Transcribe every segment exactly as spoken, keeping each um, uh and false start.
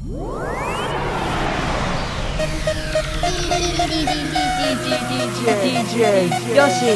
D J Yoshi.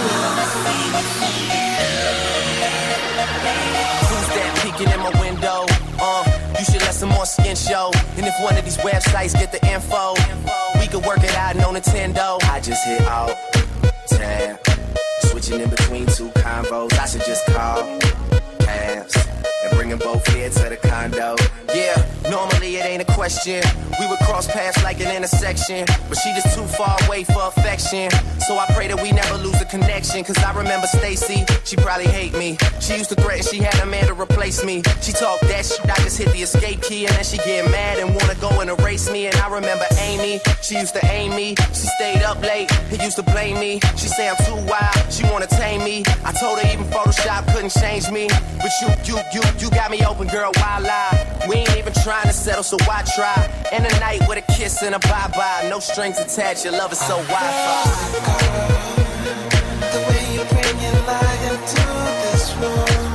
Who's that peeking in my window? Uh, you should let some more skin show. And if one of these websites get the info, we could work it out, no Nintendo. I just hit out, tab, switching in between two combos. I should just call, pass, and bring them both here to the condo. Yeah, normally it ain't a question. We would cross paths like an intersection, but she just too far away for affection. So I pray that we never lose the connection. Cause I remember Stacy, she probably hate me. She used to threaten she had a man to replace me. She talked that shit, I just hit the escape key. And then she get mad and wanna go and erase me. And I remember Amy, she used to aim me. She stayed up late, he used to blame me. She say I'm too wild, she wanna tame me. I told her even Photoshop couldn't change me. But you, you, you, you got me open, girl, why lie? We ain't even trying to settle, so why try? And a night with a kiss and a bye-bye. No strings attached, your love is so Wi-Fi. The way you bring your light into this room,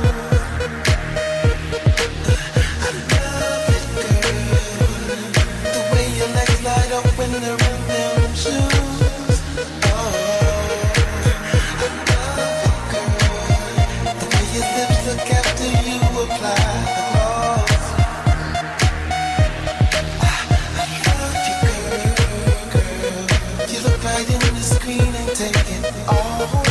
I love it, girl. The way your legs light up when they're in them shoes. Oh, I love it, girl. The way your lips look after you apply the gloss. I, I love you, girl, girl. You look right in the screen and take it all.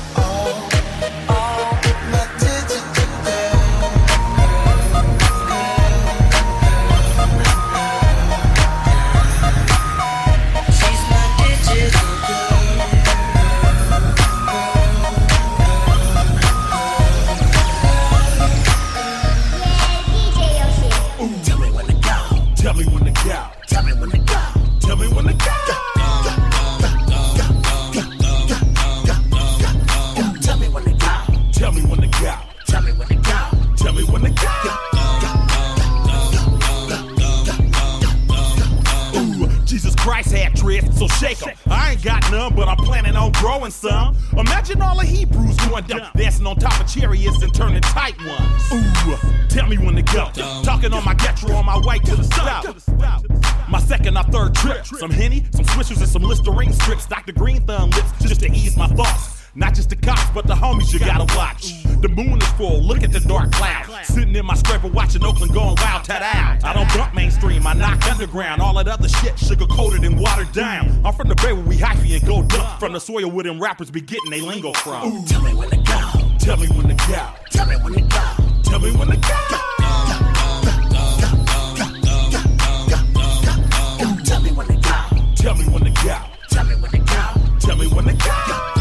So shake 'em. I ain't got none, but I'm planning on growing some. Imagine all the Hebrews going dumb, dancing on top of chariots and turning tight ones. Ooh, tell me when to go. Talking on my Getro on my way to the stop. My second or third trip. Some Henny, some Swishers, and some Listerine strips. Doctor Green Thumb lips just to ease my thoughts. Not just the cops, but the homies you gotta watch. The moon is full, look at the dark cloud. Sitting in my scraper watching Oakland going wild, ta-da. I don't dump mainstream, I knock underground. All that other shit sugar-coated and watered down. I'm from the Bay where we hyphy and go dump. From the soil where them rappers be getting they lingo from. Ooh. Tell me when to go. Tell me when to go. Tell me when to go. Tell me when to go. Tell me when to go. Tell me when to go. Tell me when to go. Tell me when to go.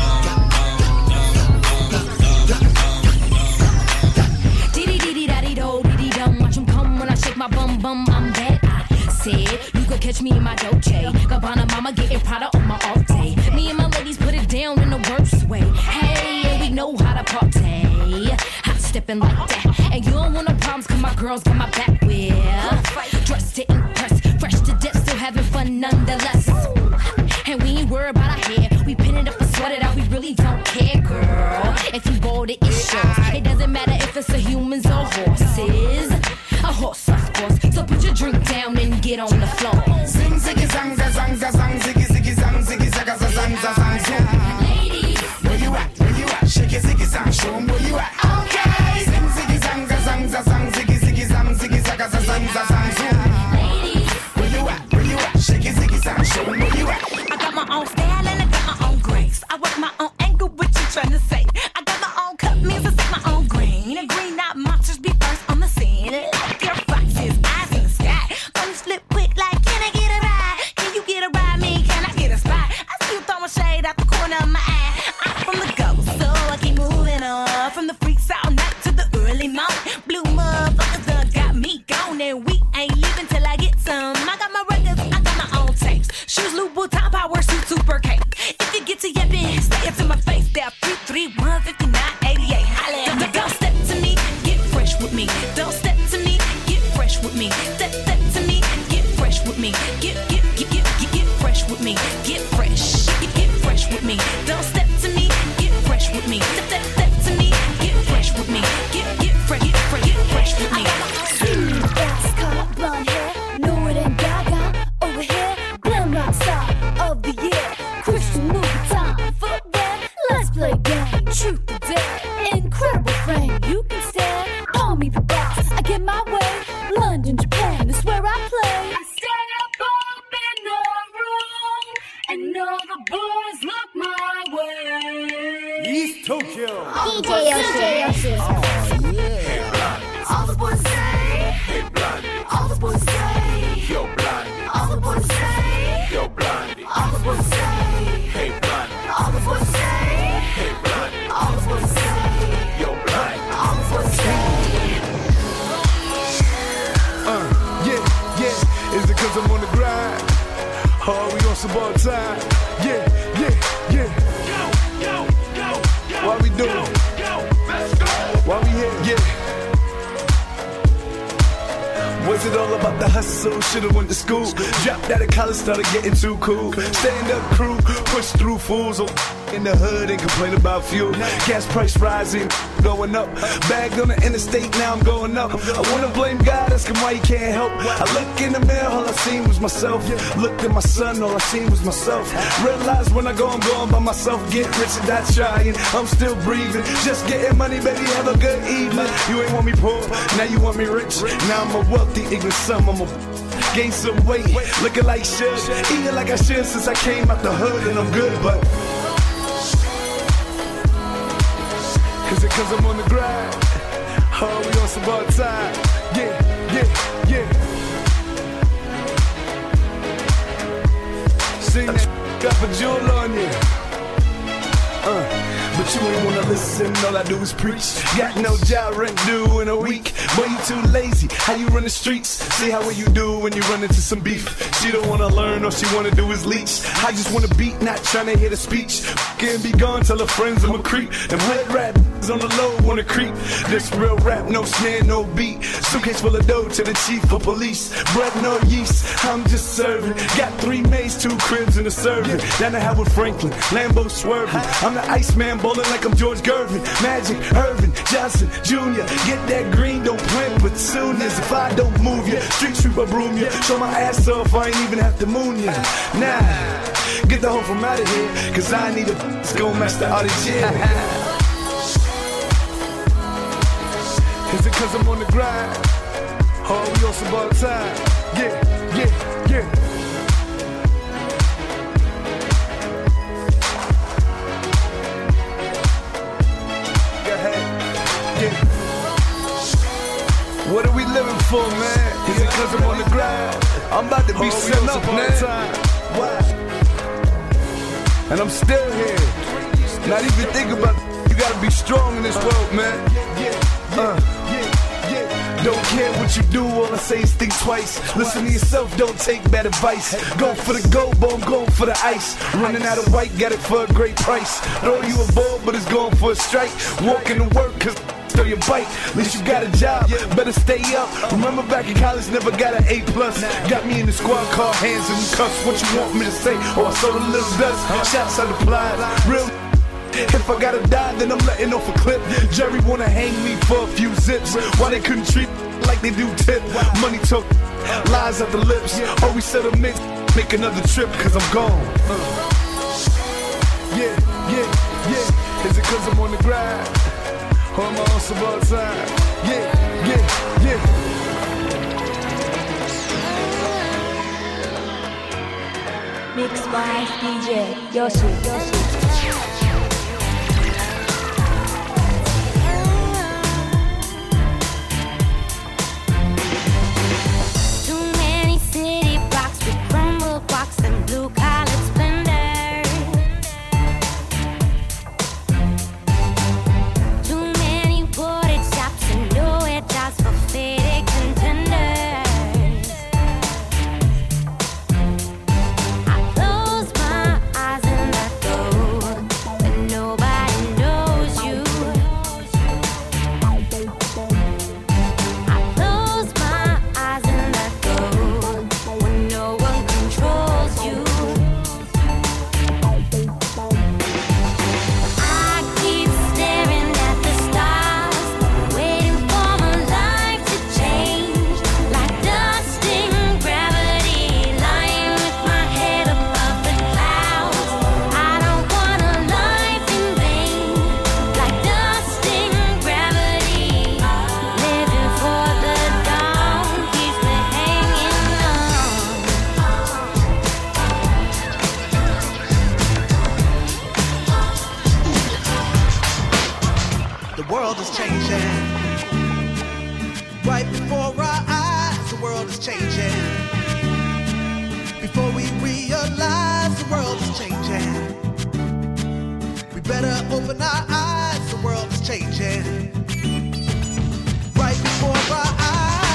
My bum bum, I'm that I said you could catch me in my Dolce Gabbana mama getting Prada on my off day. Me and my ladies put it down in the worst way. Hey, and we know how to party. Hot stepping like that. And you don't want no problems cause my girls got my back with. Dressed to impress, fresh to death, still having fun nonetheless. And we ain't worried about our hair. We pin it up and sweat it out, we really don't care, girl. If you bought it, it's yours. It doesn't matter if it's a humans or horses. A horse, of course. So put your drink down and get on the floor. Zing ziggy zang za zang za zang ziggy ziggy zang ziggy zaga za zang za zang zang. Ladies, where you at? Where you at? Shake it ziggy zang, show 'em where you at. Okay. Zing ziggy zang za zang za zang ziggy ziggy zang ziggy zaga za zang za zang zang. Ladies, where you at? Where you at? Shake it ziggy zang, show 'em where you at. I got my own style and I got my own grace. I work my own angle, what you tryna say? I got my own cup, means I set my own green. And green, not monsters be first on the scene. Like your foxes, eyes in the sky. Gonna slip quick like, can I get a ride? Can you get a ride? Me, can I get a spot? I see you throwing shade out the corner of my eye. I'm from the go, so I keep moving on. From the freaks all night to the early morning. Blue motherfuckers done got me gone. And we ain't leaving till I get some. I got my records, I got my own tapes. Shoes, Louboutin, power suit, super cake. If you get to yapping, say it to my face. There three three one five nine eight eight. Holla. Don't step to me, get fresh with me. Don't step to me, get fresh with me. Step step to me, get fresh with me. Get get get get get, get fresh with me. Get fresh, get, get fresh with me. Don't step to me, get fresh with me. Step step step to me, get fresh with me. Get get fresh, get fresh, get fresh with me. That's color blonde hair. No London, Japan, that's where I play. I stay up in the room, and all the boys look my way. East Tokyo. D J Yoshi, Yoshi. Oh, yeah. All the boys say, Hey, Blondie. all the boys say, Yo, Blondie. all the boys say, Yo, Blondie. all the boys say, Hey, Blondie. all the boys say, Hey, Blondie. all the boys say, Yo, Blondie. all the boys say. Uh, yeah, yeah. Is it cause I'm on the grind? Oh, we on some ball time. Yeah, yeah, yeah. Yo, yo, yo, yo. Why we doing yo, it? yo, let's go. Why we here? Yeah. Was it all about the hustle? Should've went to school. Dropped out of college, started getting too cool. Stand up crew, push through fools in the hood and complain about fuel. Gas price rising, going up. Bagged on the interstate, now I'm going up. I wanna blame God, ask him why he can't help. I look in the mirror, all I seen was myself. Looked at my son, all I seen was myself. Realized when I go, I'm going by myself. Get rich and die trying, I'm still breathing. Just getting money, baby, have a good evening. You ain't want me poor, now you want me rich. Now I'm a wealthy, ignorant son, I'm a gain some weight, looking like shit, eating like I should since I came out the hood and I'm good, but Cause it cause I'm on the grind. Oh, we on some ball time. Yeah, yeah, yeah. Sing that got a jewel on you. Uh. But you ain't wanna listen, all I do is preach. Got no job, rent due in a week. Boy, you too lazy, how you run the streets? See how what you do when you run into some beef. She don't wanna learn, all she wanna do is leech. I just wanna beat, not tryna hear the speech. Can't be gone, tell her friends I'm a creep. Them hood rap on the low wanna creep. This real rap, no snare, no beat. Suitcase full of dough to the chief of police. Bread, no yeast, I'm just serving. Got three maids, two cribs in the serving. Down the Howard Franklin, Lambo swerving. I'm the Iceman, bowling like I'm George Gervin. Magic, Irvin, Johnson, Junior Get that green, don't play with soon as if I don't move ya. Street sweeper broom ya. Show my ass off, I ain't even have to moon ya. Nah, get the hoe from out of here, cause I need a go master all this shit. Is it cause I'm on the grind? Oh, we on some ball time. Yeah, yeah, yeah. What are we living for, man? Is it cause I'm on the grind? I'm about to be oh, set up, man. Why? And I'm still here. Not even thinking about it. You gotta be strong in this world, man. Uh. Don't care what you do, all I say is think twice. Listen to yourself, don't take bad advice. Go for the gold, but I'm going for the ice. Running out of white, got it for a great price. Throw you a ball, but it's going for a strike. Walking to work, cause throw your bike, at least you got a job, better stay up. Remember back in college, never got an A plus. Got me in the squad car, hands in the cuffs. What you want me to say? Oh, I saw the little dust, shots out the plies. Real if I gotta die, then I'm letting off a clip. Jerry wanna hang me for a few zips. Why they couldn't treat like they do tip? Money talk, lies at the lips. Always set a mix, make another trip, cause I'm gone. uh. Yeah, yeah, yeah. Is it cause I'm on the grind? Or am I on some ball time? Yeah, yeah, yeah. Mixed by D J Yoshi, Yoshi. I close my eyes and let go. world is changing. Before we realize the world is changing, we better open our eyes, the world is changing. Right before our eyes.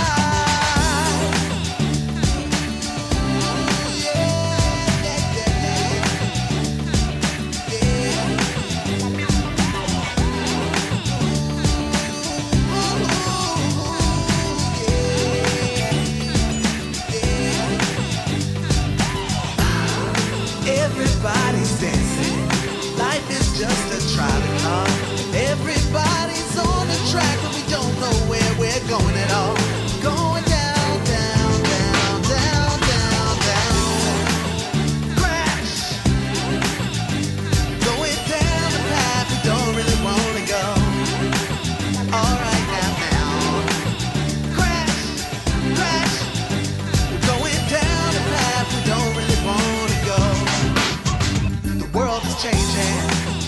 Everybody's dancing. Life is just a trolley car. Everybody's on the track, but we don't know where we're going at all. Going down, down, down, down, down, down. Crash. Going down the path we don't really want to go. All right now, now. Crash, crash. We're going down the path we don't really want to go. The world is changing.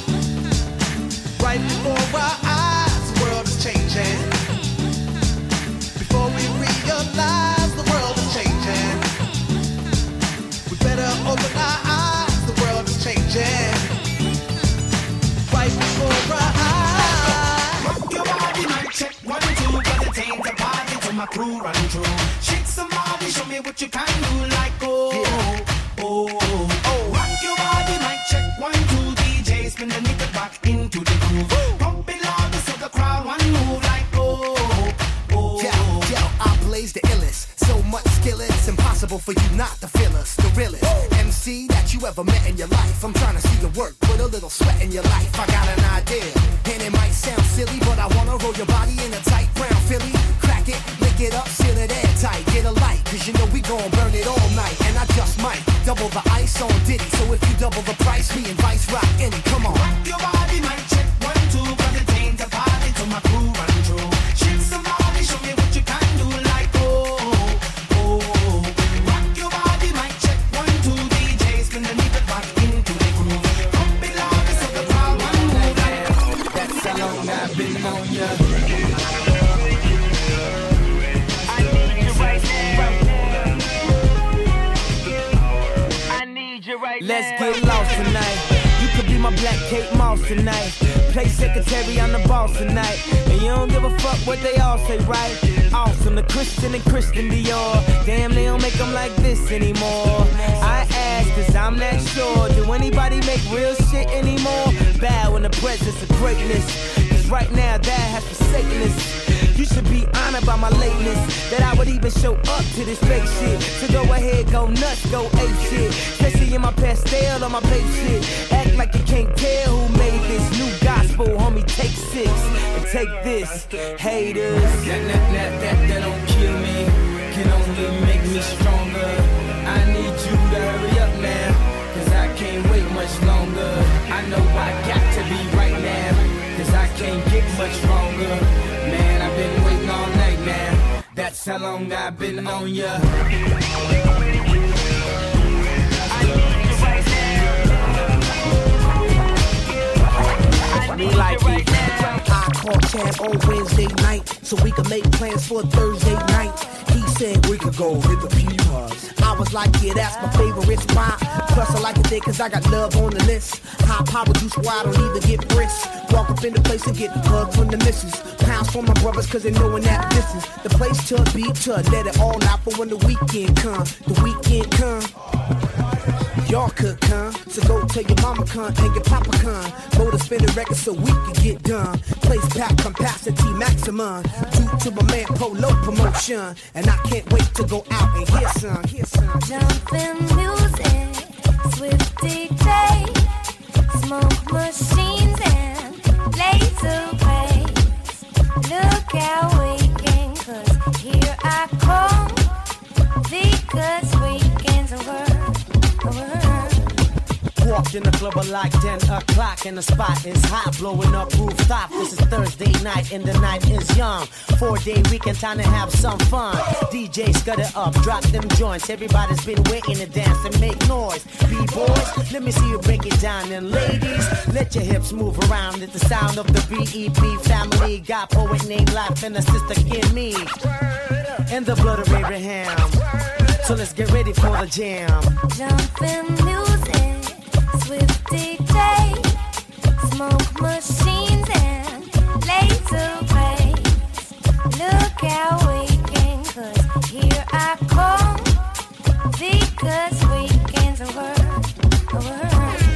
Right before our eyes, the world is changing. Before we realize the world is changing, we better open our eyes, the world is changing. Right before our eyes. Rock your body, man, check one, two, cause it ain't a party till my crew run through. Shake some body, show me what you can do, like oh, yeah. oh, oh. Rock your body, man, check one, two, D J, spin the nigga back into the groove. Pump it louder so the crowd one move like oh, oh. Yo, yo, I blaze the illest. So much skill, it's impossible for you not to feel us. The realest M C that you ever met in your life. I'm trying to see you work, put a little sweat in your life. I got an idea, and it might sound silly, but I wanna roll your body in a tight brown Philly. Crack it, lick it up, seal it airtight. Get a light, cause you know we gon' burn it all night. And I just might double the ice on Diddy. So if you double the price, me and Vice rock any. Come on. Rock your body, man, check one, two, cause it ain't a party till my crew run through. Shake some body, show me what you can do, like oh, oh. Rock your body, man, check one, two, D J, spin the nigga back into the groove. Pump it louder so the crowd one move like oh. That's how long I've been on ya. I need you right now. I need you right Let's now. get lost tonight. You could be my black Kate Moss tonight. Play secretary, I'm the boss tonight. And you don't give a fuck what they all say, right? Awesome, the Christian and Christian Dior. Damn, they don't make them like this anymore. I ask, cause I'm not sure. Do anybody make real shit anymore? Bow in the presence of greatness. Cause right now, that has forsaken us. You should be honored by my lateness. That I would even show up to this fake shit. So go ahead, go nuts, go ape shit. Especially in my pastel or my babe shit. Act like you can't tell who made this new gospel, homie. Take six and take this, haters. That, that, that, that, that don't kill me, can only make me stronger. I need you to hurry up now, cause I can't wait much longer. I know I got to be right now, cause I can't get much longer. Man, I've been waiting all night now. That's how long I've been on ya. Me like it. I called Chad on Wednesday night so we could make plans for Thursday night. He said we could go hit the P-Pods. I was like, yeah, that's my favorite spot. Plus I like it there cause I got love on the list. High power juice where I don't even get brisk. Walk up in the place and get hugs from the missus. Pounds from my brothers cause they knowin' that this is the place to be, to let it all out for when the weekend come. The weekend come. Y'all could come, so go tell your mama come and your papa come. Motor spinning records so we can get done. Place pack capacity maximum. Due to my man Polo promotion. And I can't wait to go out and hear some, hear some. Jumpin' music, swift D J, smoke machines and laser waves. Look out weekend, cause here I come. Because weekends are worth. Walked in the club at like ten o'clock and the spot is hot, blowing up rooftop. This is Thursday night and the night is young. Four day weekend, time to have some fun. D J scud it up, drop them joints. Everybody's been waiting to dance and make noise. B-boys, let me see you break it down. And ladies, let your hips move around at the sound of the B E B family. Got poet named Life and a sister Kimmy. And the blood of Abraham. So let's get ready for the jam. Jumpin' music, swift D J, smoke machines and laser rays. Look out weekend, cause here I come. Because weekends are worth, are worth.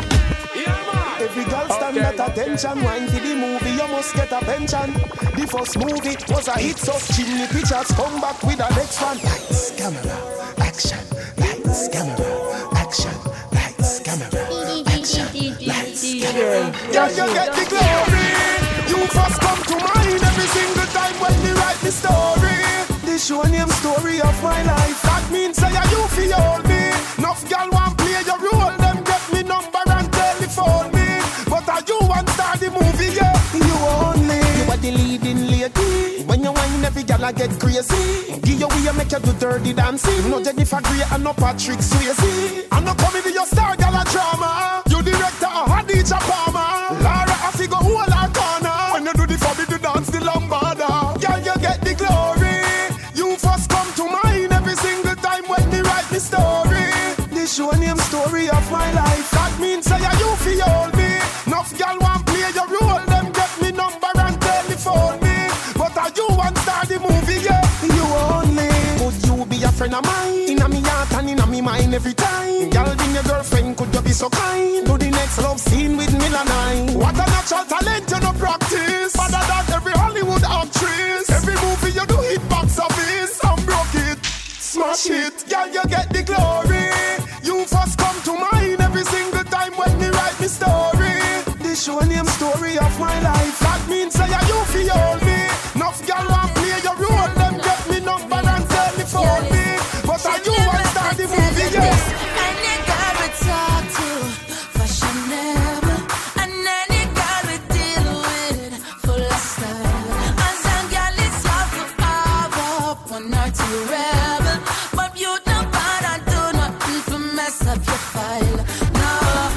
Every girl stand at attention. Wine for the movie, you must get a pension. The first movie was a hit, so chimney pictures come back with the next one. Lights, camera, action. Lights, camera, action. Lights, camera, action. Lights, camera. Girl, you get the glory. You first come to mind every single time when you write the story. The show name story of my life. That means say you feel me. Enough girl want play your role. Them get me number and telephone me. But are you want start the movie, yeah? You only. You are the leading lady. When you whine, every girl I get crazy. Give you way, make you do dirty dancing. No Jennifer Grey and no Patrick Swayze. I'm not coming to your star, girl, a drama. You director, a Hadija Palmer. Lara, I figure who all our corner. When you do the forbidden dance, the lambada. Girl, you get the glory. You first come to mind every single time when they write the story. The show name story of my life. That means say you feel me. Enough girl want play your role. Them get me number and telephone me. But are you want start the movie, yeah? You only. Could you be a friend of mine? Inna me heart and inna me mind every time. Girl, being your girlfriend, could you be so kind? Do the next love scene with me and I. What a natural talent you no practice. Better than every Hollywood actress. Every movie you do hit box office. I'm broke it, smash it. Girl, you get the glory. You first come to mind every single time when me write me story. The show name story of my life. That means say you feel me. Enough girl want play your role. Them get me number and telephone me. But are you want start the movie, yes? And you gotta talk to fashionable. And any girl we deal with full of style. And some girl is hard to have up one or two rebel. But you don't bother do nothing to mess up your file. No,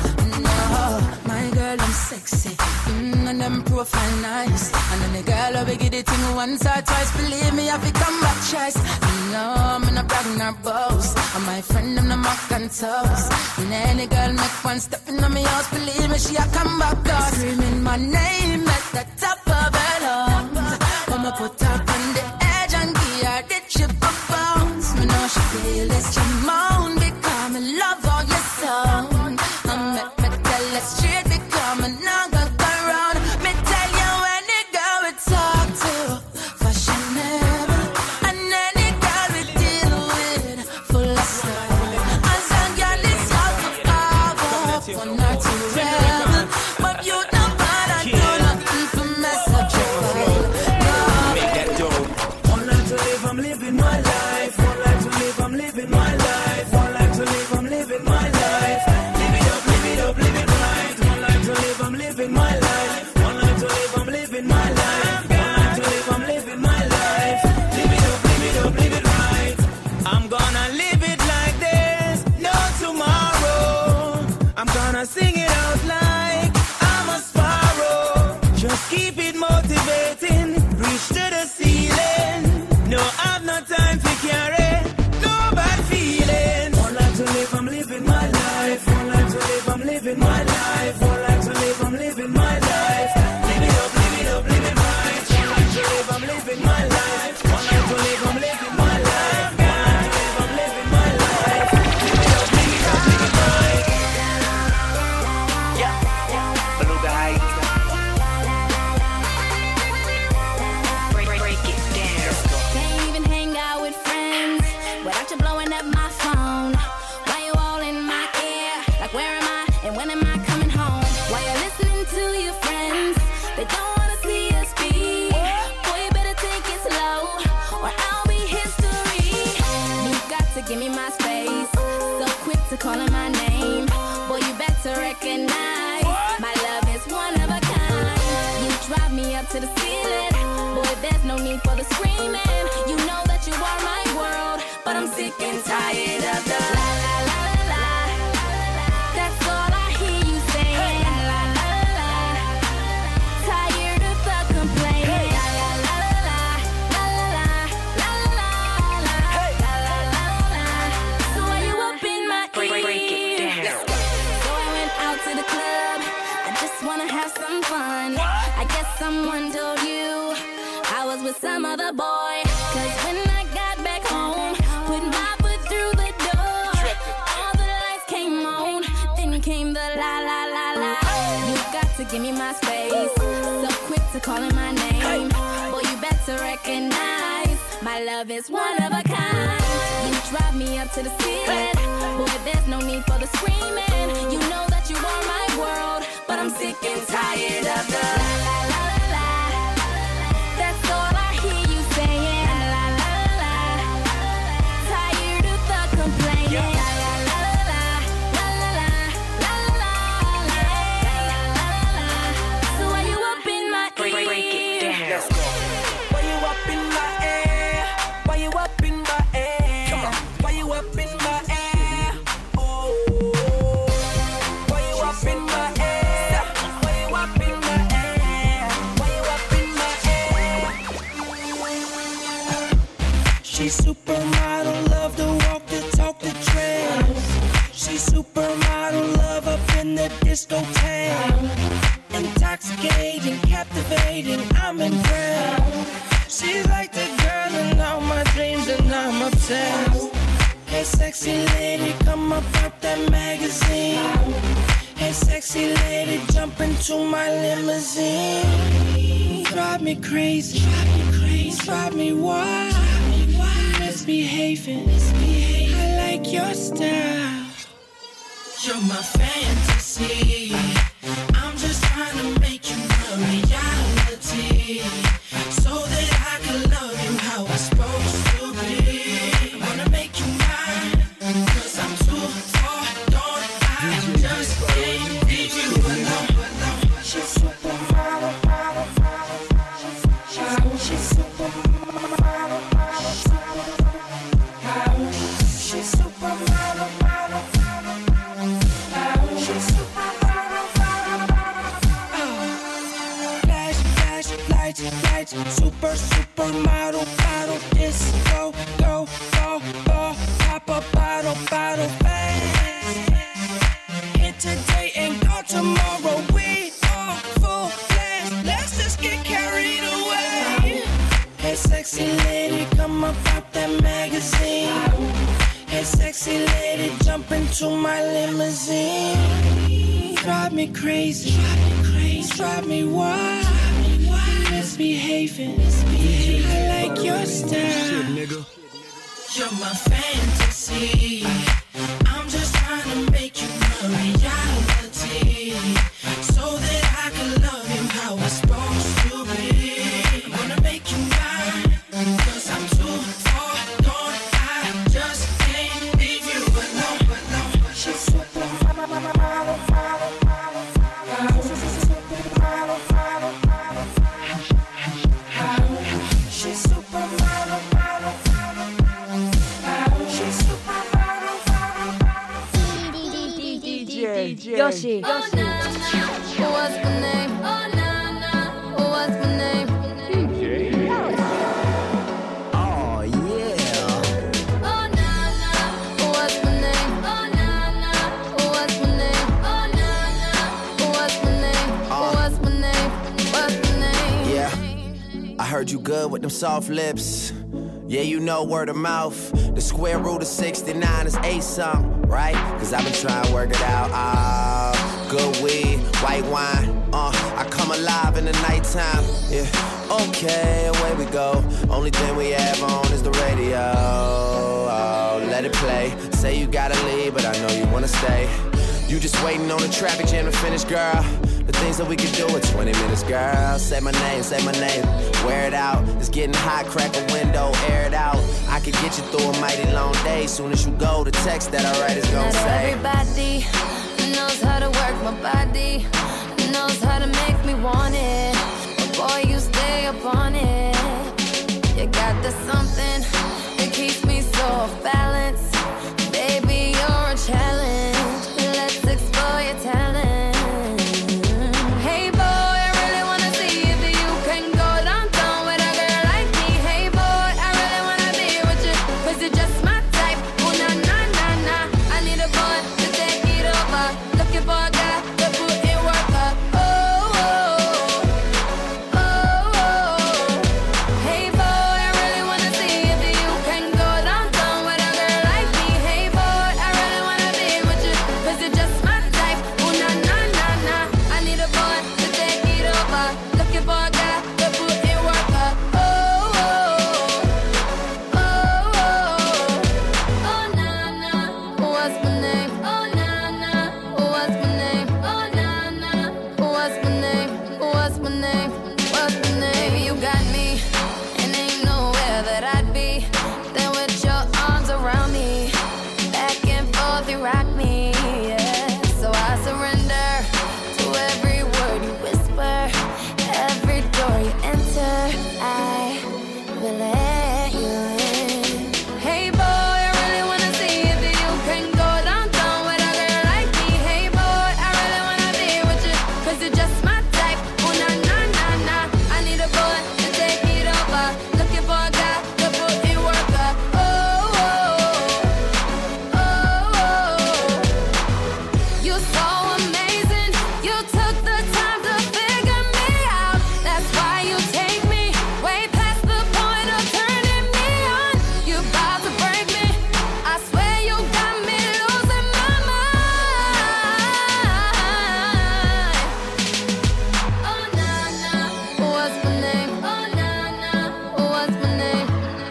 no, my girl I'm sexy. Mm, and them profile nice. And then the girl will get it thing once or twice. Believe me, I become back choice. No, I'm not bragging or boast. And my friend, I'm the mock and toast. And any girl make one step in my house. Believe me, she a come back out. Screaming my name at the top of her lungs. I'ma put her on the edge and give her the chip of bones. Me know she feel this she moan. Become in love all your song. I'm make me tell her straight. Become a nugget. Me tell you any girl we talk to, fashionable. And any girl we deal with, full of style. And some girl is hard to have up, one or two rebel. But you don't bother do nothing to mess up your file. Make that dope. One life to live, I'm living my life. One life to live, I'm living my life. One life to live, I'm living my life. Live it up, live it up, live it right. One life to live, I'm living my life. One life to live, I'm living my life. One life to live, I'm living my life. Live it up, live it up, live it right. I'm gonna live it like this, no tomorrow. I'm gonna sing it out like I'm a sparrow. Just keep it motivating, reach to the ceiling. No, I've no time to carry no bad feelings. One life to live, I'm living my life. One life to live, I'm living my life. One life to live, I'm living my life. Live it up, live it up, live it right. One life to live, I'm living my life. One life to live, I'm living my life. One life to live, I'm living my life. Live it up, live it up, live it right. Yeah, yeah, Beluga Heights. Break, break it down. Can't even hang out with friends without you blowing up my phone. Why you all in my ear? Like where am I and when am I coming home? Why you listening to your friends? They don't wanna see us be. Boy, you better take it slow or I'll be history. You got to give me my space. So quick to calling my name. Boy, you better recognize my love is one of a kind. You drive me up to the ceiling. Boy, there's no need for the screaming. You know that you are my world, but I'm sick and tired of the la la la la la. That's all I hear you saying. La la la la. Tired of the complaining. La la la la la la la la la la la la. So why you up in my ear? So I went out to the club. I just wanna have some fun. I guess someone told you I was with some other boy. Cause when I got back home, put my foot through the door, all the lights came on, then came the la la la la. You got to give me my space, so quick to calling my name. Boy, you better recognize my love is one of a kind. You drive me up to the ceiling. Boy, there's no need for the screaming. You know that you are my world, but I'm sick and tired of the la la la la. That's all I hear you saying. La la la. Tired of the complaining. La la la la la la la la la la. So why you up in my ear? Why you up in my air? Why you up in my air? Why you up in my air? Oh. Why you up in my air? Why you up in my air? Why you up in my air? She's supermodel, love to walk the talk the trails. She's supermodel, love up in the discotheque. Intoxicating, captivating, I'm impressed. She's like the girl in all my dreams and I'm obsessed. Hey sexy lady, come up out that magazine. Hey sexy lady, jump into my limousine. Drive me crazy, drive me crazy, drive me wild. Misbehaving, misbehaving. I like your style. You're my fantasy. I'm just trying to make you my reality, so that I can love you how I'm supposed to be. I wanna make you mine, cause I'm too far gone. I just can't leave you alone. She's supermodel, model, model. She's supermodel, model. She's supermodel, model. She's supermodel, flash, flash, lights, lights, super, supermodel, bottle, disco, go, go, go, pop a bottle, bottle, fast. Hit today and go tomorrow. We are full blast. Let's just get carried away. Hey, sexy lady, come up out that magazine. Hey, sexy lady, jump into my limousine. Drive me crazy, drive me crazy, drive me wild. Misbehaving, misbehaving. I like your style. You're my fantasy. I'm just trying to make you my reality, so that I can love you how I'm supposed to be. I wanna make you mine, cause I'm too far gone. I just can't leave you alone. She's supermodel, model, model, model. Supermodel, model, model. She's supermodel, model, model. She's supermodel, model, model. Yoshi. Oh, nah, nah. What's my name? Oh, nah, nah. What's my name? Oh, yeah. Oh, nah, nah. What's my name? Oh, nah, nah. What's my name? Oh, nah, nah. What's my name? What's my name? What's my name? Yeah. I heard you good with them soft lips. Yeah, you know word of mouth. The square root of sixty-nine is eight something, right? Cause I've been trying to work it out. Ah, good weed, white wine. Uh, I come alive in the nighttime. Yeah, okay, away we go. Only thing we have on is the radio. Oh, let it play. Say you gotta leave, but I know you wanna stay. You just waiting on the traffic jam to finish, girl. The things that we could do in twenty minutes, girl. Say my name, say my name. Wear it out. It's getting hot, crack a window, air it out. I could get you through a mighty long day. Soon as you go, the text that I write is gonna Not say. everybody knows how to work my body, knows how to make me want it. But boy, you stay up on it. You got the something that keeps me so off balance. Baby, you're a challenge. Let's explore your talent. Hey boy, I really wanna see if you can go downtown with a girl like me. Hey boy, I really wanna be with you, cause you're just my type. Oh na na na na, I need a boy to take it over. Looking for a guy to put in work up. Oh, oh, oh, oh. Hey boy, I really wanna see if you can go downtown with a girl like me. Hey boy, I really wanna be with you, cause you're just my type. Oh na na na na, I need a boy to take it over. Looking for a guy to put in work up. Oh, oh, oh, oh, oh na na, what's my name? Oh na na, what's my name? Oh na na, what's my name? What's my name? What's my name? You got me, and ain't nowhere that I'd be than with your arms around me. Back and forth, you rock me, yeah. So I surrender to every word you whisper, every door you enter. I will let you in. Hey boy, I really wanna see if you can go downtown with a girl like me. Hey boy, I really wanna be with you, cause you're just my type. Oh na na na na, I need a boy to take it over. Looking for a guy to put in work up. Oh, oh, oh, oh. You so amazing, you took the time to figure me out. That's why you take me way past the point of turning me on. You about to break me, I swear you got me losing my mind. Oh na na, what's my name? Oh na na, what's my name?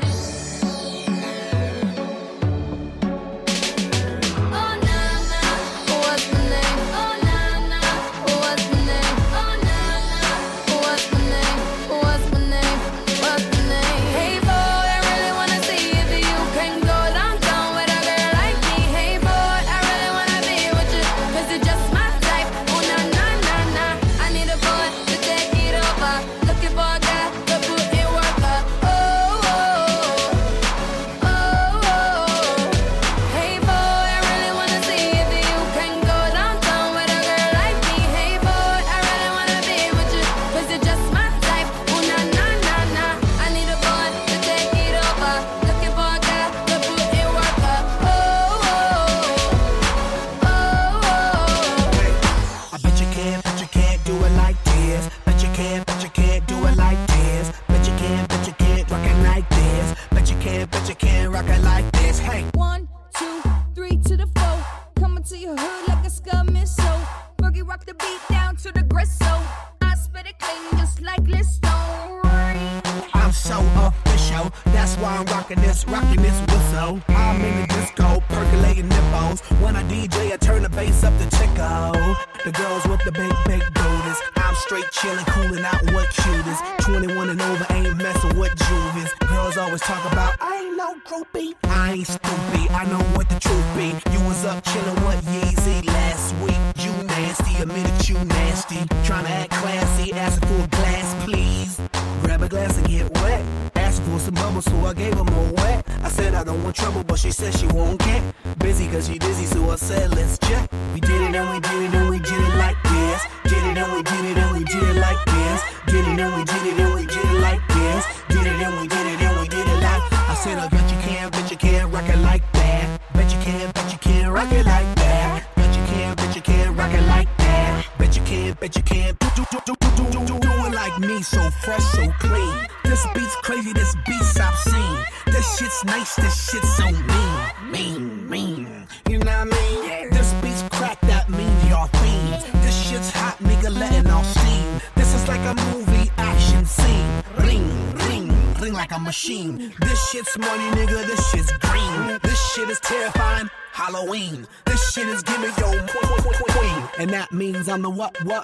Oh na na, what's my name? Oh na na, what's my name? Oh na na, what's my name? What's my name? What's my name? Hey boy, I really wanna see if you can go downtown with a girl like me. Hey boy, I really wanna be with you, cause you're just my type. Oh na na na na, I need a boy to take it over. Looking for a guy to put in work up. Oh, oh, oh, oh. Hey boy, I really wanna see if you can go downtown with a girl like me. Hey boy, I really wanna be with you, cause you're just my type. Oh na na na na, I need a boy to take it over. Looking for a guy to put in work up. Oh, oh, oh, oh. I bet you can't, bet you can't do it like this. Bet you can't, bet you can't do it like this. Bet you can't, bet you can't rock it like this. Bet you can't, bet you can't rock it like this. Hey. One, two, three to the four. Coming to your hood like a scum missile. Boogie rock the beat down to the gristle. I spit it clean just like Listone. I'm so official, that's why I'm rocking this, rocking this whistle. I'm in the disco, percolating nipples. When I D J, I turn the bass up to Chico. The girls with the big, big booties. I'm straight chilling, cooling out what cutest. twenty-one and over, ain't messing with juvies. Girls always talk about, I ain't no groupie. I ain't stupid, I know what the truth be. You was up chilling with Yeezy last week. You nasty, admitted you nasty. Tryna act classy, asking for a glass, please. Grab a glass and get wet. Asked for some bubbles, so I gave her more wet. I said I don't want trouble, but she said she won't get busy, cause she dizzy, so I said let's check. We did it and we did it and we did it like this. Did it and we did it and we did it like this. Did it and we did it and we did it like this. Did it and we did it and we did it like. I said I bet you can, bet you can rock it like that. Bet you can, bet you can rock it like that. Bet you can, bet you can rock it like that. Bet you can, bet you can do do do do do do do do it like me, so fresh, so clean. This beat's crazy, this beat's obscene. This shit's nice, this shit's so mean, mean, mean. You know what I mean? This beat's crack, that means y'all fiends. This shit's hot, nigga, letting off steam. This is like a movie action scene. Ring, ring, ring like a machine. This shit's money, nigga, this shit's green. This shit is terrifying, Halloween. This shit is giving yo queen. And that means I'm the what, what?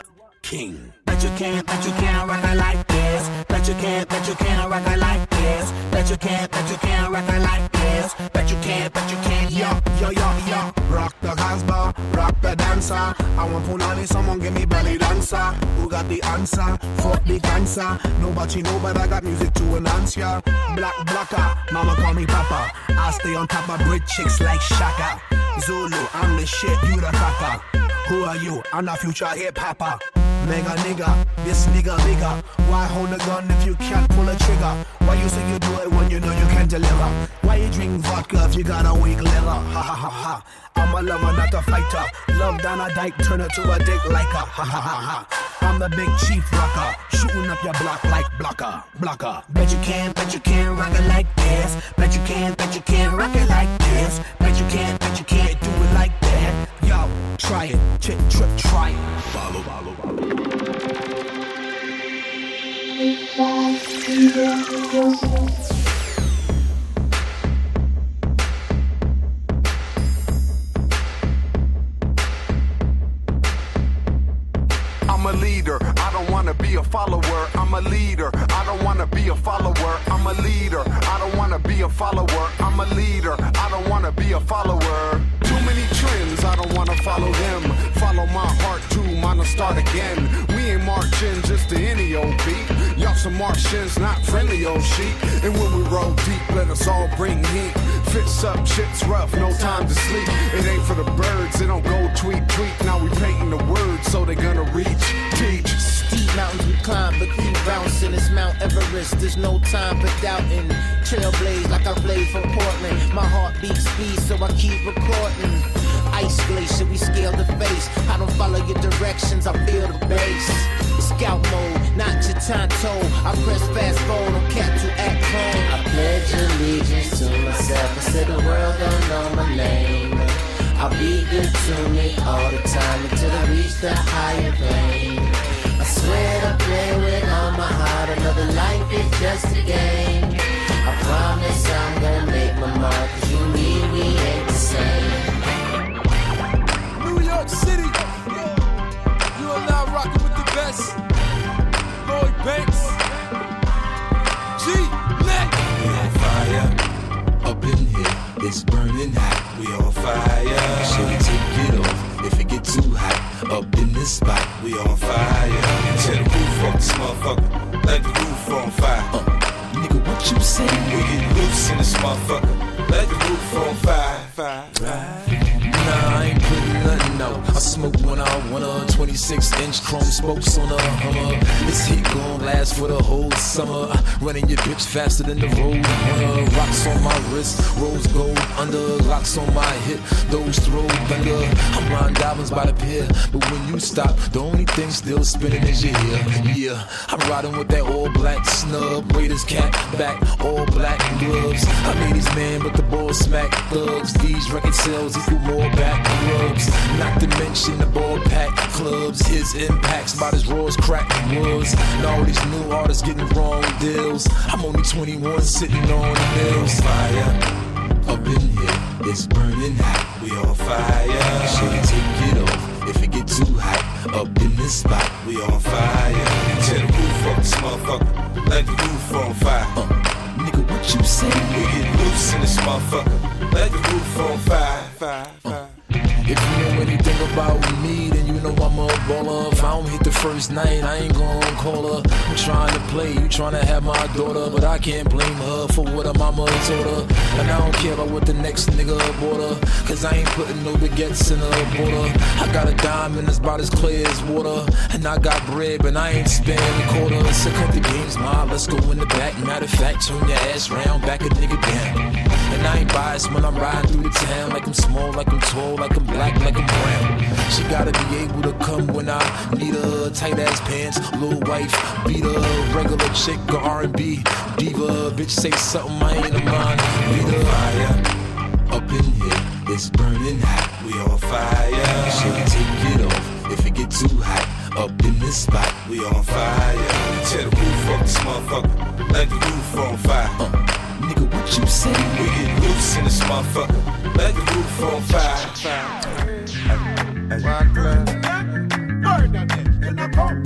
king. Bet you can't, bet you can't rock it like this. Bet you can't, bet you can't rock it like this. Bet you can't, bet you can't rock it like this. Bet you can't, bet you can't, yo, yo, yo, yo. Rock the Casbah, rock the dancer. I want punani, someone give me belly dancer. Who got the answer? Fuck the cancer. Nobody know, but I got music to announce ya. Black blocker, mama call me papa. I stay on top of bridge chicks like Shaka. Zulu, I'm the shit, you the papa. Who are you? I'm the future hip hopper. Mega nigga, this nigga bigger. Why hold a gun if you can't pull a trigger? Why you say you do it when you know you can't deliver? Why you drink vodka if you got a weak liver? Ha ha ha ha. I'm a lover, not a fighter. Love down a dike, turn it to a dick like a ha ha ha ha. I'm the big chief rocker, shooting up your block like blocker, blocker. Bet you can't, bet you can't rock it like this. Bet you can't, bet you can't rock it like this. Bet you can't, bet you can't do it like that. Yo, try it, trip, trip, try it. Follow, follow, follow. I'm a leader, I don't wanna be a follower. I'm a leader, I don't wanna be a follower. I'm a leader, I don't wanna be a follower. I'm a leader, I don't wanna be a follower. Too many trends, I don't wanna follow them. Follow my heart too, mine'll start again. We ain't marching just to any old beat. Y'all some Martians, not friendly old sheep. And when we roll deep, let us all bring heat. Fits up, shit's rough, no time to sleep. It ain't for the birds, it don't go tweet, tweet. Now we painting the words so they gonna reach, teach. Steep mountains we climb, but keep bouncing. It's Mount Everest, there's no time for doubting. Trailblaze like I played for Portland. My heart beats speed, so I keep recording. Ice glacier, we scale the face. I don't follow your directions, I feel the bass. Scout mode, not your tonto. I press fast forward on cap to act home. I pledge allegiance to myself. I said the world don't know my name. I'll be good to me all the time until I reach the higher plane. I swear to play with all my heart. Another life is just a game. I promise I'm gonna make my mark. Cause you and me, we ain't the same. New York City, you are now rocking with the best. Lloyd Banks, G-Net. We on fire, up in here, it's burning hot. We on fire, should we take it off if it get too hot? Up in this spot, we on fire. Tear the roof off this motherfucker, let the roof on fire. Uh, nigga, what you say? We get loose in this motherfucker, let the roof on fire. Fire, fire. Nah, I ain't putting nothing out. I smoke when I want a twenty-six inch chrome spokes on a Hummer. This heat gon' last for the whole summer. Running your bitch faster than the road runner. Rocks on my wrist, rose gold under. Locks on my hip, those throw thunder. I'm blind diamonds by the pier, but when you stop, the only thing still spinning is your ear. Yeah, I'm riding with that all black snub. Raiders cap back, all black gloves. I made these men with the ball smack thugs. These record sales equal more back rubs. Not to mention the ball pack clubs. His impacts about as raw as crack was. And all these new artists getting wrong deals. I'm only twenty-one sitting on the hills. Fire, up in here, it's burning hot. We on fire, should we take it off if it get too hot? Up in this spot, we on fire. Tear the roof off this motherfucker, let the roof on fire. Uh, nigga, what you say? We get loose in this motherfucker, let the roof on fire. Fire, fire. If you know anything about me, then you know I'm a baller. If I don't hit the first night, I ain't gon' call her. I'm trying to play, you trying to have my daughter, but I can't blame her for what her mama told her. And I don't care about what the next nigga bought her, cause I ain't putting no baguettes in her border. I got a diamond that's about as clear as water, and I got bread, but I ain't spending a quarter. So cut the games, ma, let's go in the back. Matter of fact, turn your ass round, back a nigga down. And I ain't biased when I'm riding through the town. Like I'm small, like I'm tall, like I'm black, like I'm brown. She gotta be able to come when I need her. Tight ass pants, little wife, beat her. Regular chick or R and B diva. Bitch say something, I ain't a mind. Beat her. Fire, up in here, it's burning hot. We on fire, should we take it off if it get too hot? Up in this spot, we on fire. Tear the roof off this motherfucker, let the roof on fire. Uh, nigga, what you say? We get loose in this motherfucker, let the roof on fire. Rock,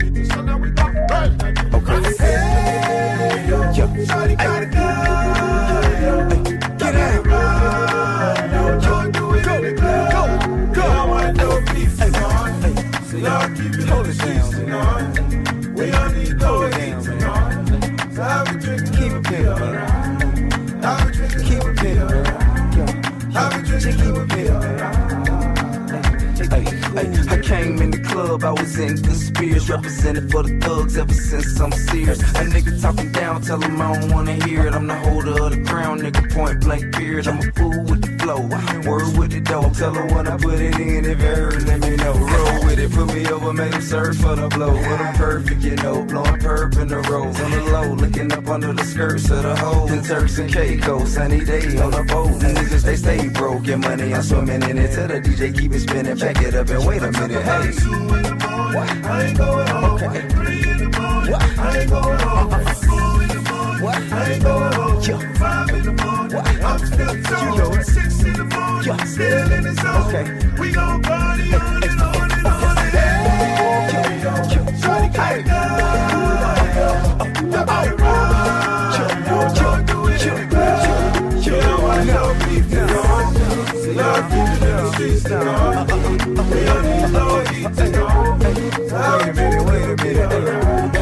go, go, go. don't want no beef, tonight. So y'all keep it in the streets tonight. We don't need no heat tonight. So have a drink, keep it pimpin'. Have a drink, keep it pimpin'. Have a drink, keep it pimpin'. Ay, ay, I came in the club, I was in good spirits, represented for the thugs ever since I'm serious. A nigga talking down, tell him I don't wanna hear it. I'm the holder of the crown, nigga, point blank period. I'm a fool with the flow, word with the dough. Tell her when I put it in, if you heard, let me know. Roll with it, put me over, make them search for the blow. When I'm perfect, you know, blowing perp in the rose. On the low, looking up under the skirts of the hoes. And Turks and Caicos, sunny day on the boat. And niggas, they stay broke, get money, I'm swimming in it. Tell the D J keep it spinning, back it up and wait a minute, hey. What? I ain't going home. Okay. Three in the morning. What? I ain't going home. Four in the morning. What? I ain't going home. Yeah. Five in the morning. What? I'm still talking. Six in the morning. Yeah. Still in the zone. Okay. We gon' party on and on and on and on. Try to get it down. Nobody ride. Don't do it in the crowd. You don't want no beef now. So y'all keep it in the streets now. We don't need no heat tonight. Wait a minute, wait a minute.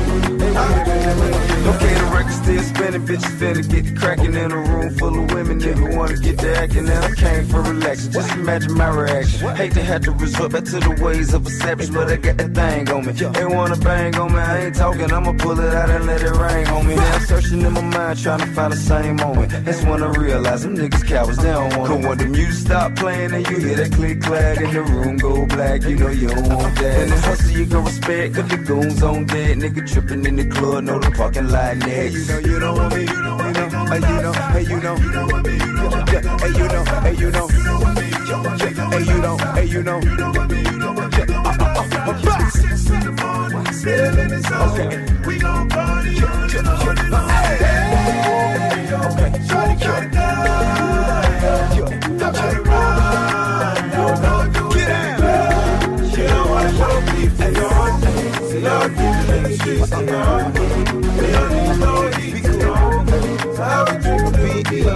Okay, the record still spinning, bitches finna get the crackin' in a room full of women. Nigga wanna get the acting, and I came for relaxing. Just imagine my reaction. Hate to have to resort back to the ways of a savage, but I got that thing on me. They wanna bang on me, I ain't talking, I'ma pull it out and let it rain on me. Now I'm searching in my mind, trying to find the same moment. That's when I realize them niggas cowards, they don't want it. Cause when the music stop playing and you hear that click clack and the room go black, you know you don't want that. And the hustle you can respect, cause the goons on dead. Nigga tripping in the club, know the parking lot next. You know, you don't want me, you know, you know, hey, you know, hey, you know, you know, hey, you know, hey, you know, hey, you know, hey, you know, hey, you know, six in the morning, still in the zone. We gon' party on and on and on. Okay, try to get it down. Nobody ride. Don't do it in the crowd. You don't want no beef tonight. So y'all keep it in the streets tonight. We don't need no heat tonight. So have a drink with me.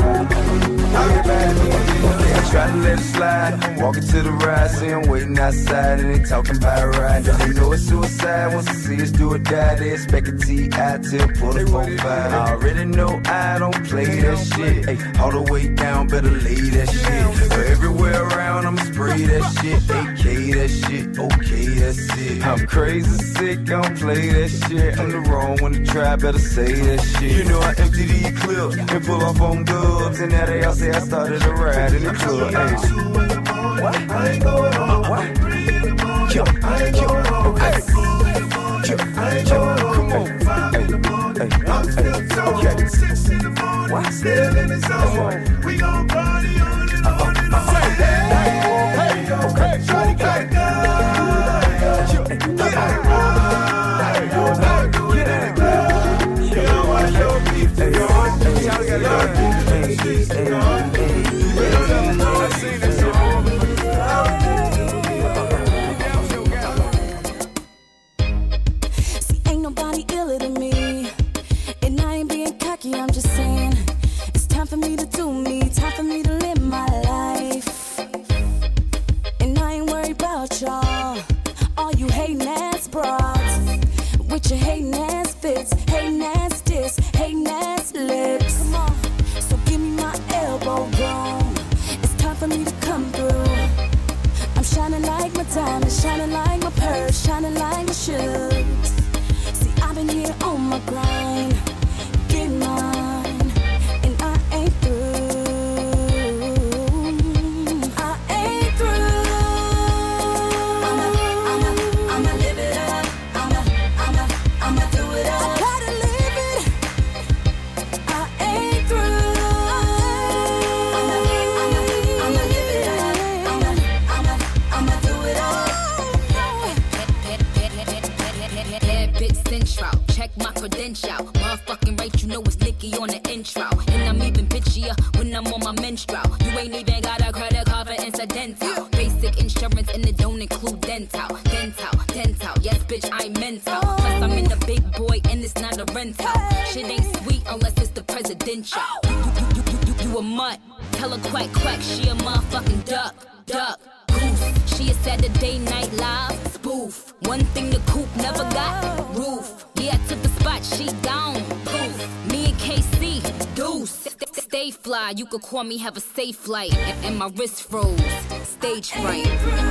I try to let it slide, walking to the ride, see I'm waiting outside and they talking about a ride. They know it's suicide, once they see us do or die, they expect a T I till pull the four five. I already know I don't play that shit, ay, all the way down, better lay that shit. So everywhere around, I'ma spray that shit, A K that shit, okay, that's it. I'm crazy sick, I don't play that shit, I'm the wrong one to try, better say that shit. You know I empty these clips and pull off on dubs, and now they all say I started a ride in the club. What? I ain't going home. What? Three in the morning. Yo, I ain't going home. Hey. Four in the morning. Yo, I ain't going home. Come on. Five in the morning. Hey. I'm still talking. Okay. Six in the morning. What? Still in the zone. We gon' party on and on and on. Hey, hey, okay. Try to get it down. Nobody ride. Don't do it in the crowd. You don't want no beef tonight. Y'all keep it in the streets tonight. See, ain't nobody iller than me, and I ain't being cocky, I'm just saying it's time for me to do me, time for me to live my life. And I ain't worried about y'all, all you hating ass broads with your hating ass fits, hating ass diss, hating ass lips. Come on, so give me my elbow room, it's time for me to come through. I'm shining like my diamonds, shining like my purse, shining like my shoes. See, I've been here on my grind, getting mine, and I ain't through. I ain't through. I'ma, I'ma, I'ma live it up. I'ma, I'ma, I'ma do it up. I gotta live it. I ain't through. I'ma, I'ma, I'ma live it up. I'ma, I'ma, I'ma do it all. Bit central, check my credential. Motherfucking right, you know it's Nicky on the intro. And I'm even bitchier when I'm on my menstrual. You ain't even got a credit card for incidental. Basic insurance and it don't include dental. Dental, dental, yes bitch, I'm mental. Plus I'm in the big boy and it's not a rental. Shit ain't sweet unless it's the presidential. You, you, you, you, you, you a mutt. Tell her quack quack, she a motherfucking duck. at the day night live. Spoof. One thing the coupe never got. Roof. Yeah, I took the spot, she gone. Poof. Me and K C, deuce. Stay fly, you could call me, have a safe flight. And, and my wrist froze. Stage fright.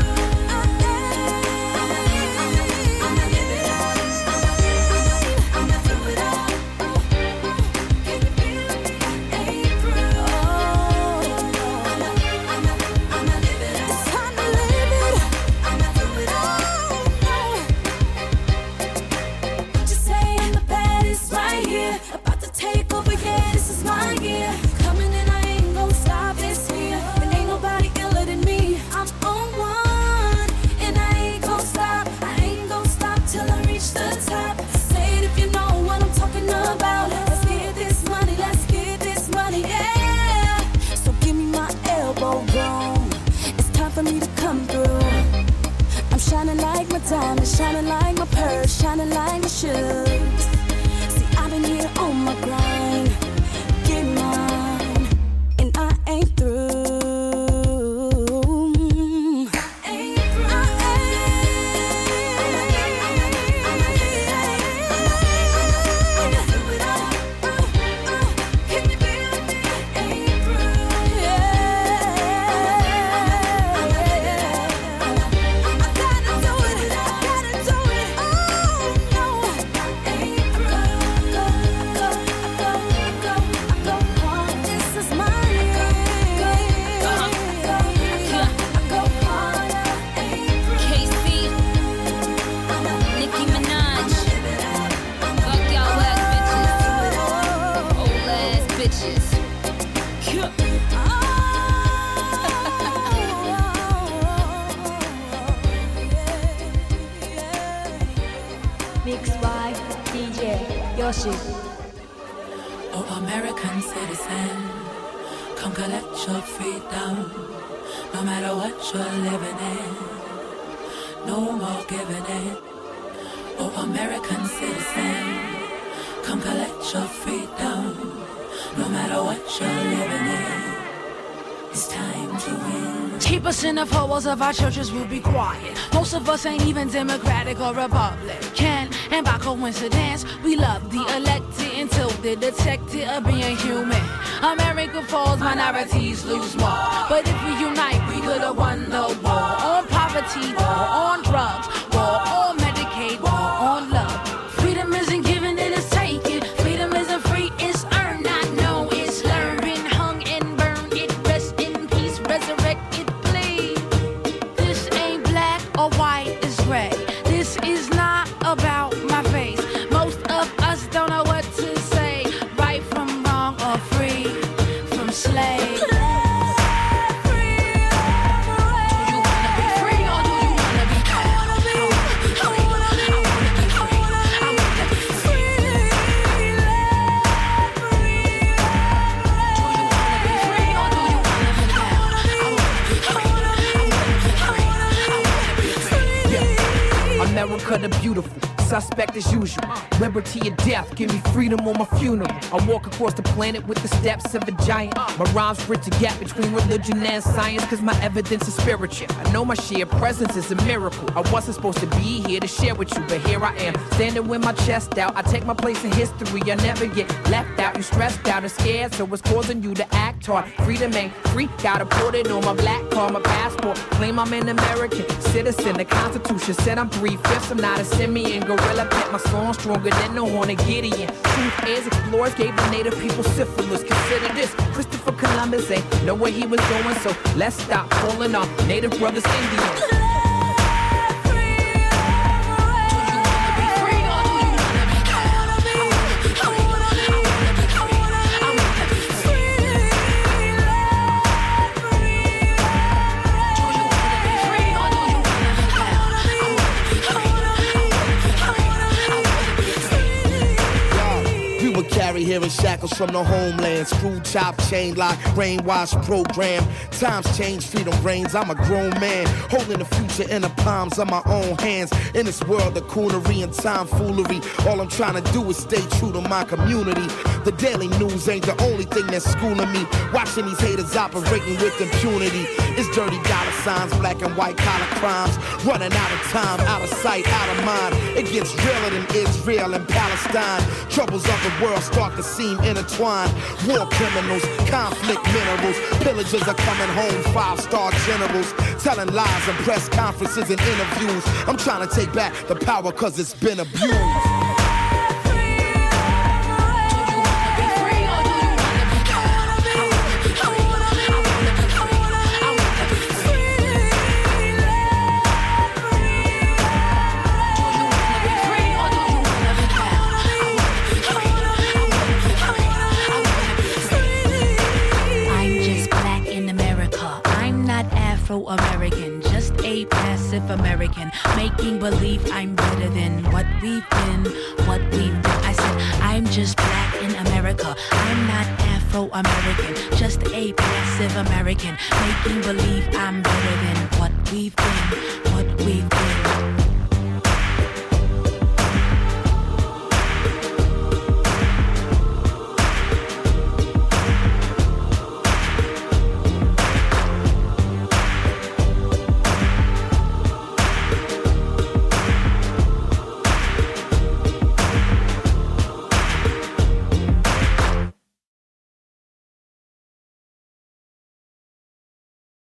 Diamond shining like my purse, shining like my shoes. See, I've been here on my grind, get mine, and I ain't through. I ain't through. I ain't through. Can you feel me? Ain't through. Mixed by D J Yoshi. Oh, American citizen, come collect your freedom. No matter what you're living in, no more giving in. Oh, American citizen, come collect your freedom. No matter what you're living in, it's time to win. Eight percent of hoes of our churches will be quiet. Most of us ain't even Democratic or Republican. And by coincidence, we love the elected until they're detected of being human. America falls, minorities lose more. But if we unite, we could have won the war. On poverty, war on drugs, war on Medicaid, war on love. Freedom isn't given, it is taken. Freedom isn't free, it's earned. I know it's learned. Been hung and burned, it rest in peace, resurrected, please. This ain't black or white, it's gray. This is not about my face. Most of us don't know what to say. Right from wrong or free from slaves. America the beautiful, suspect as usual. Liberty or death, give me freedom on my funeral. I walk across the planet with the steps of a giant. My rhymes bridge the gap between religion and science, cause my evidence is spiritual. I know my sheer presence is a miracle. I wasn't supposed to be here to share with you, but here I am, standing with my chest out. I take my place in history, I never get left out. You stressed out and scared, so it's causing you to act hard. Freedom ain't free, gotta put it on my black card, my passport. Claim I'm an American citizen, the Constitution said I'm three-fifths. I'm not a simian, gorilla pet, my song stronger than the horn of Gideon. Truth is, explorers gave the native people syphilis. Consider this, Christopher Columbus ain't know where he was going, so let's stop calling our native brothers Indians. Married here in shackles from the homeland. Screw, chop, chain lock, brainwash program. Times change, freedom reigns. I'm a grown man, holding the future in the palms of my own hands. In this world of coonery and tomfoolery, all I'm trying to do is stay true to my community. The daily news ain't the only thing that's schooling me. Watching these haters operating with impunity. It's dirty dollar signs, black and white collar crimes. Running out of time, out of sight, out of mind. It gets realer than Israel and Palestine. Troubles of the world start to seem intertwined. War criminals, conflict minerals. Pillagers are coming home, five-star generals. Telling lies in press conferences and interviews. I'm trying to take back the power cause it's been abused. Afro-American, just a passive American, making believe I'm better than what we've been, what we've been. I said, I'm just black in America, I'm not Afro-American, just a passive American, making believe I'm better than what we've been.